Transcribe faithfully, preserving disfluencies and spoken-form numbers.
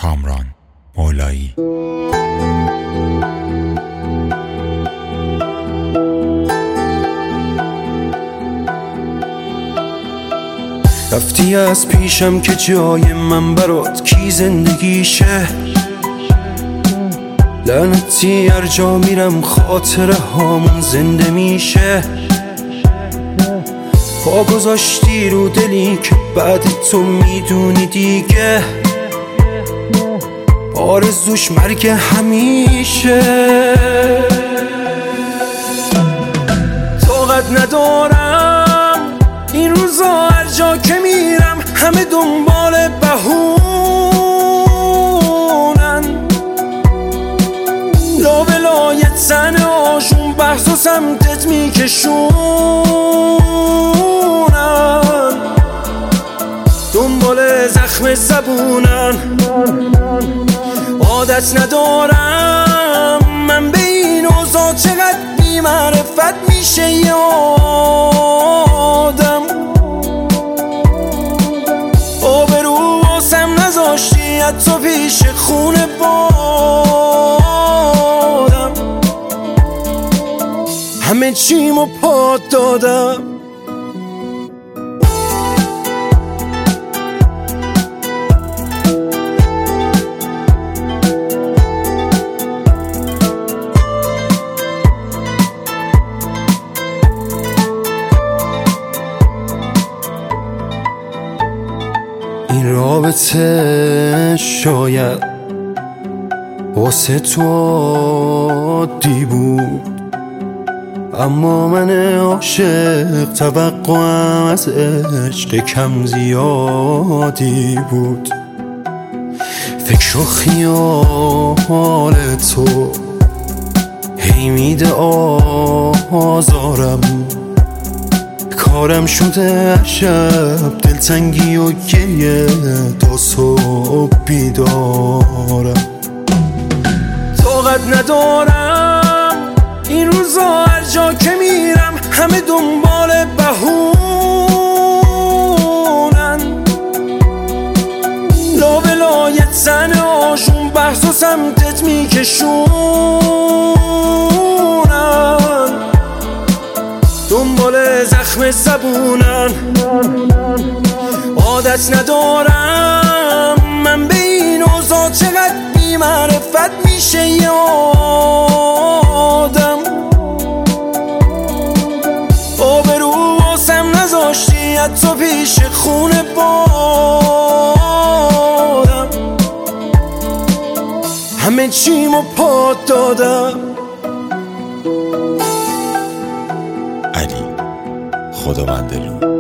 کامران مولایی. رفتی از پیشم که جای من برات کی زندگیشه، لعنتی هر جا میرم خاطره هامون زنده میشه. پا گذاشتی رو دلی که بعد تو میدونی دیگه آرزوش مرگ همیشه. طاقت ندارم این روزا هر جا که میرم همه دنبال بهونن، لابلای تن هاشون بحث و سمتت میکشونن، دنبال زخم زبونن. عادت ندارم من به این اوضاع چقدر بی معرفت میشه یادم. آبرو واسم نذاشتی حتی پیش خونه بادم، همه چیمو پات دادم. این رابطه شاید واسه تو عادی بود، اما من عاشق توقعم از عشق کم زیادی بود. فکر و خیال تو هی میده آزارم، کارم شده شب دلتنگی و گریه تا صبح بیدارم. طاقت ندارم این روزا هر جا که میرم همه دنبال بهونن، لابلای تن هاشون بحث و سمتت میکشونن، دنبال زخم زبونن. عادت ندارم من به این اوضاع چقدر بی معرفت میشه یادم. آبرو واسم نذاشتی حتی پیش خونه بادم، همه چیمو پات دادم. علی خداوندلو.